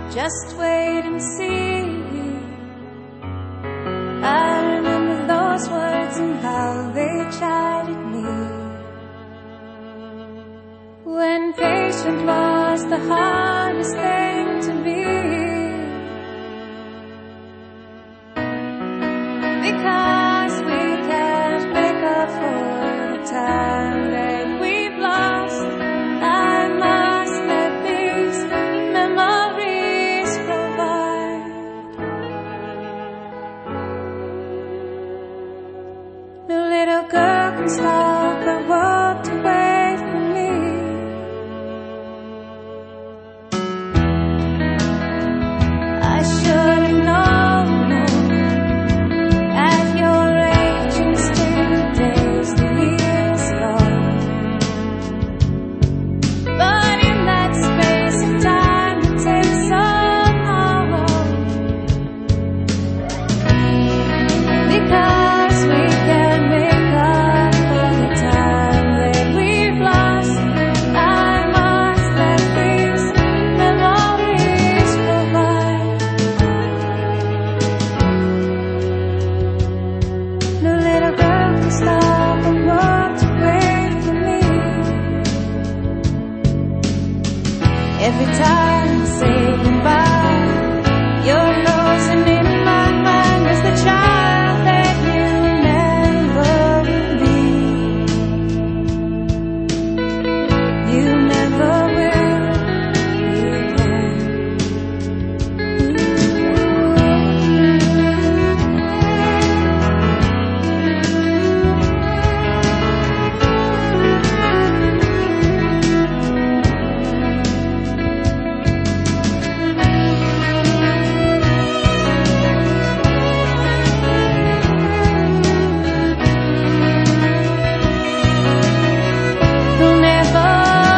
Just wait and see. I remember those words and how they chided me. When patient was the hardest thing to be. Because we can't make up for the time that we've lost, I must let these memories provide. The little girl can stop and walked away from me. I should have known at your age and still days the years gone. But in that space of time it takes so long. Because we can't make up for the time that we've lost, I must let these memories provide. No little girl can stop and walk away from me. Every time I say goodbye, you're frozen in my mind as the child that you never will be. You never will be You'll never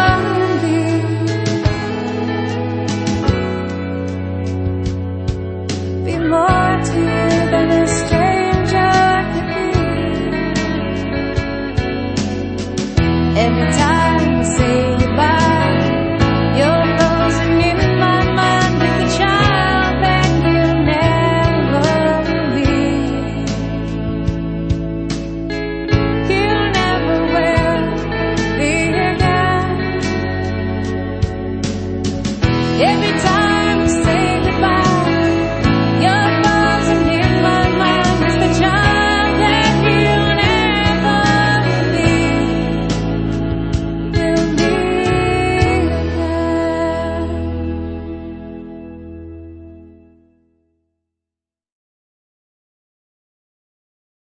be more to you than a stranger could be. Every time I say goodbye, you're frozen in my mind with the child that you never will be. You never will be again. Every time